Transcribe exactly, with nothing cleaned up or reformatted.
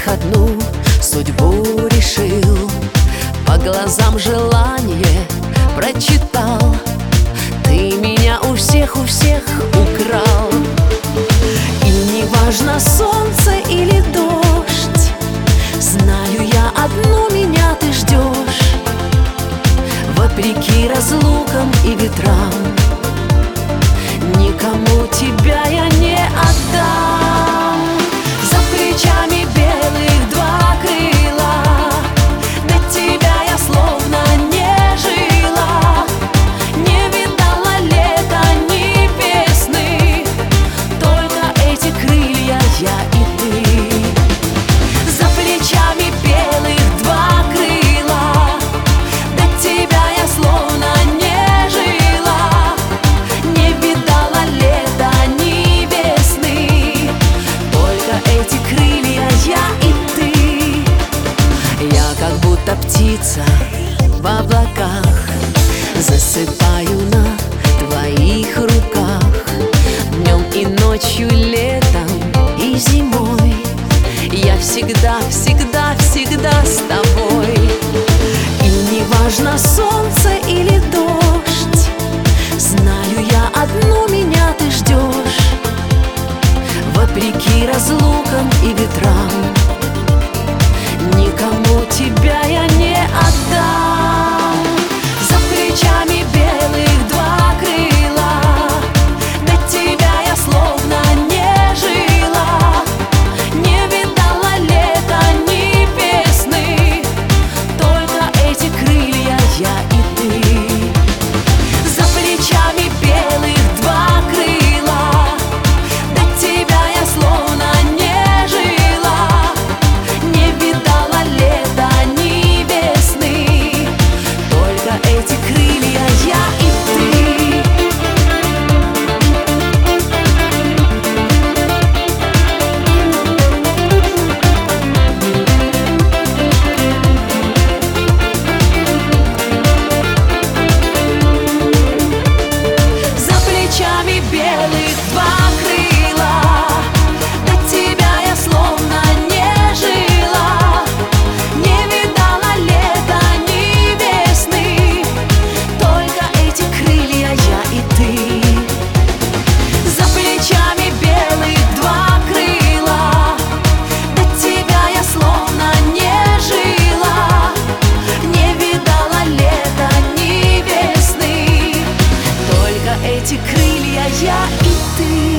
них одну судьбу решил. По глазам желание прочитал. Ты меня у всех, у всех украл. И не важно, солнце или дождь, знаю я одно, меня ты ждешь. Вопреки разлукам и ветрам, никому тебя я не отдам. За плечами белых два крыла, до тебя я словно не жила. Не видала лета ни весны, только эти крылья я и ты. За плечами белых два крыла, до тебя я словно не жила. Не видала лета ни весны, только эти крылья я и ты. Я как будто птица в облаках, засыпаю на твоих руках. Днем и ночью, летом и зимой я всегда, всегда, всегда с тобой. И не важно, солнце или дождь, знаю я одно, меня ты ждешь. Вопреки разлукам и ветрам, никому тебя я не отдам. За плечами белых два крыла, до тебя я словно не жила. Не видала лета ни весны, только эти крылья я и ты. За плечами белых два крыла, до тебя я словно не жила. Не видала лета ни весны, только эти крылья я и ты. За плечами белых два крыла, до тебя я словно не жила. Не видала лета ни весны, только эти крылья я и ты. За плечами белых два крыла, до тебя я словно не жила. Не видала лета ни весны, только эти крылья я и ты.